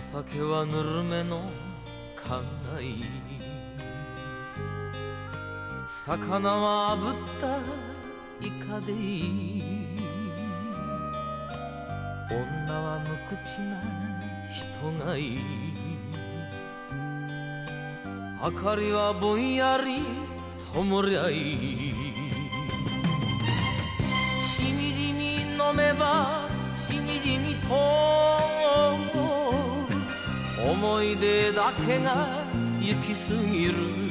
酒はぬるめの家内、魚は炙ったイカでいい。女は無口な人がいい。明かりはぼんやり灯りゃいい。しみじみ飲めばしみじみと思い出だけが行き過ぎる。